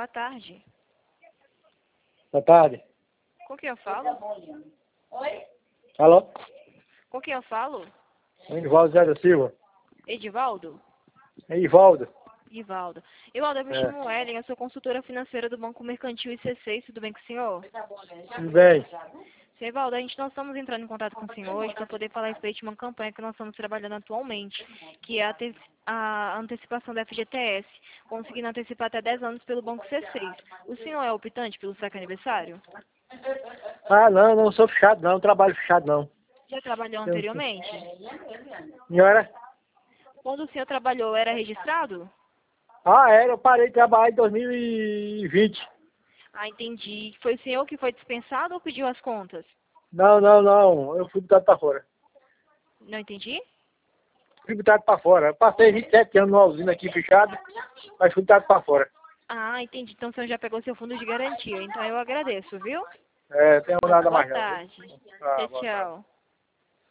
Boa tarde. Boa tarde. Com quem eu falo? Alô? Com quem eu falo? Edivaldo Zé da Silva. Edivaldo? É Ivaldo. Ivaldo. Ivaldo, eu me chamo Ellen, eu sou consultora financeira do Banco Mercantil IC6, tudo bem com o senhor? Tudo bem? Senhor Ivaldo, nós estamos entrando em contato com o senhor hoje para poder falar a respeito de uma campanha que nós estamos trabalhando atualmente, que é a antecipação da FGTS, conseguindo antecipar até 10 anos pelo Banco C6. O senhor é optante pelo saque aniversário? Ah, não sou fechado não, trabalho fechado não. Já trabalhou anteriormente? Senhora? Quando o senhor trabalhou, era registrado? Ah, eu parei de trabalhar em 2020. Ah, entendi. Foi o senhor que foi dispensado ou pediu as contas? Não, eu fui botado pra fora. Não entendi? Fui botado pra fora. Eu passei 27 anos numa usina aqui fechado, mas fui botado pra fora. Ah, entendi. Então o senhor já pegou seu fundo de garantia. Então eu agradeço, viu? Tenho nada Boa mais não, viu? tarde. Ah, Tchau, boa tarde. tchau.